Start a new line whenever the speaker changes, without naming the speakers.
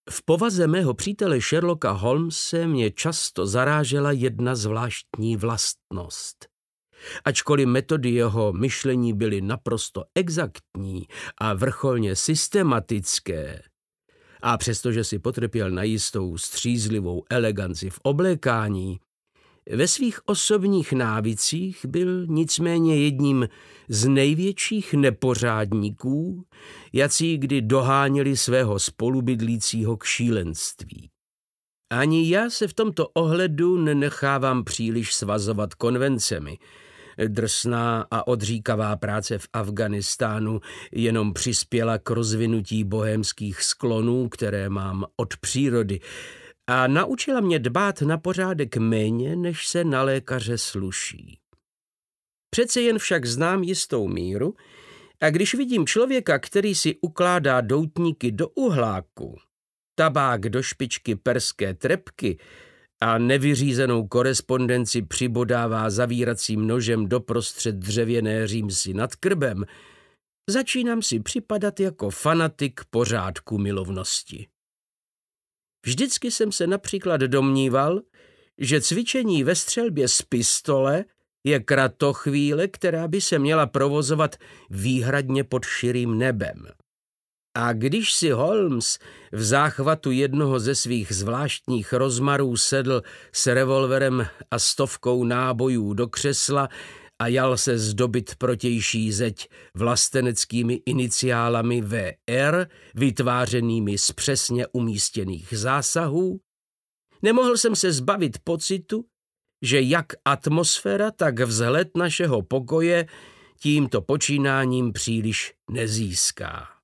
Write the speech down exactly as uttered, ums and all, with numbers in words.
V povaze mého přítele Sherlocka Holmese mě často zarážela jedna zvláštní vlastnost. Ačkoliv metody jeho myšlení byly naprosto exaktní a vrcholně systematické, a přestože si potrpěl na jistou střízlivou eleganci v oblékání, ve svých osobních návycích byl nicméně jedním z největších nepořádníků, jací kdy doháněli svého spolubydlícího k šílenství. Ani já se v tomto ohledu nenechávám příliš svazovat konvencemi. Drsná a odříkavá práce v Afghánistánu jenom přispěla k rozvinutí bohémských sklonů, které mám od přírody, a naučila mě dbát na pořádek méně, než se na lékaře sluší. Přece jen však znám jistou míru, a když vidím člověka, který si ukládá doutníky do uhláku, tabák do špičky perské trepky a nevyřízenou korespondenci přibodává zavíracím nožem doprostřed dřevěné římsy nad krbem, začínám si připadat jako fanatik pořádku milovnosti. Vždycky jsem se například domníval, že cvičení ve střelbě z pistole je kratochvíle, která by se měla provozovat výhradně pod širým nebem. A když si Holmes v záchvatu jednoho ze svých zvláštních rozmarů sedl s revolverem a stovkou nábojů do křesla a jal se zdobit protější zeď vlasteneckými iniciálami V R, vytvářenými z přesně umístěných zásahů, nemohl jsem se zbavit pocitu, že jak atmosféra, tak vzhled našeho pokoje tímto počínáním příliš nezíská.